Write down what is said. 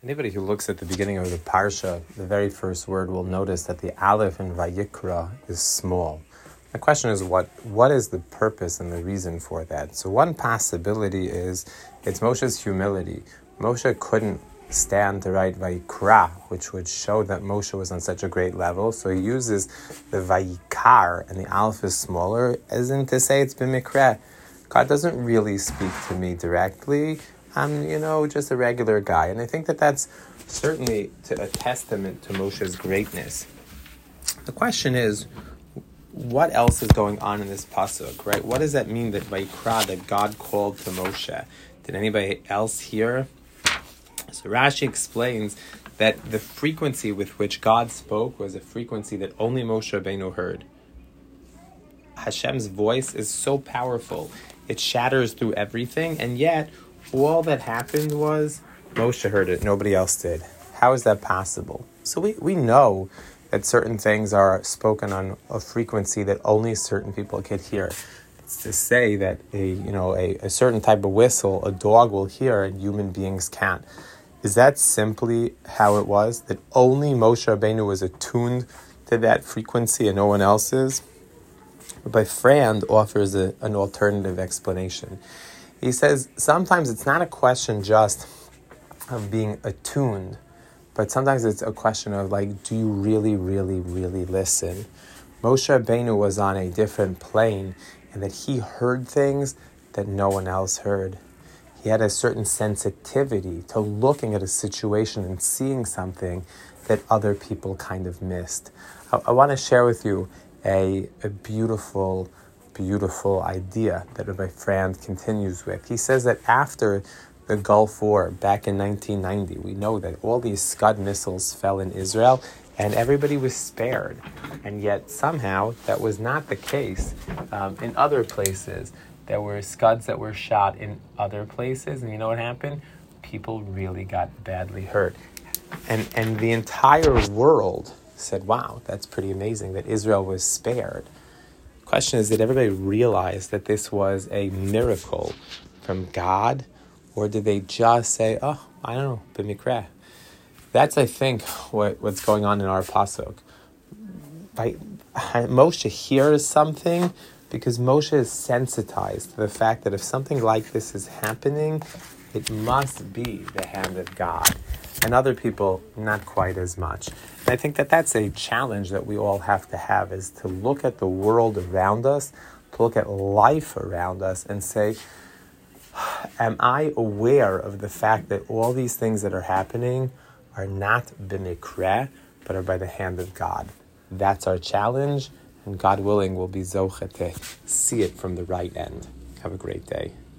Anybody who looks at the beginning of the Parsha, the very first word, will notice that the Aleph in Vayikra is small. The question is, what is the purpose and the reason for that? So one possibility is it's Moshe's humility. Moshe couldn't stand to write Vayikra, which would show that Moshe was on such a great level. So he uses the Vayikar, and the Aleph is smaller, as in to say it's b'mikra. God doesn't really speak to me directly. I'm, just a regular guy. And I think that that's certainly a testament to Moshe's greatness. The question is, what else is going on in this pasuk, right? What does that mean that Vayikra, that God called to Moshe? Did anybody else hear? So Rashi explains that the frequency with which God spoke was a frequency that only Moshe Rabbeinu heard. Hashem's voice is so powerful. It shatters through everything, and yet all that happened was Moshe heard it, nobody else did. How is that possible? So we know that certain things are spoken on a frequency that only certain people could hear. It's to say that a certain type of whistle a dog will hear and human beings can't. Is that simply how it was? That only Moshe Rabbeinu was attuned to that frequency and no one else is? Rabbi Frand offers an alternative explanation. He says sometimes it's not a question just of being attuned, but sometimes it's a question of do you really, really, really listen? Moshe Rabbeinu was on a different plane and that he heard things that no one else heard. He had a certain sensitivity to looking at a situation and seeing something that other people kind of missed. I want to share with you a beautiful idea that Rabbi Frand continues with. He says that after the Gulf War back in 1990, we know that all these Scud missiles fell in Israel and everybody was spared. And yet somehow that was not the case in other places. There were Scuds that were shot in other places, and you know what happened? People really got badly hurt. And the entire world said, wow, that's pretty amazing that Israel was spared. The question is, did everybody realize that this was a miracle from God, or did they just say, oh, I don't know, b'mikra? That's, I think, what's going on in our pasuk. Moshe hears something because Moshe is sensitized to the fact that if something like this is happening, it must be the hand of God. And other people, not quite as much. And I think that that's a challenge that we all have to have, is to look at the world around us, to look at life around us and say, am I aware of the fact that all these things that are happening are not b'mikra, but are by the hand of God? That's our challenge, and God willing, we'll be zocheh to see it from the right end. Have a great day.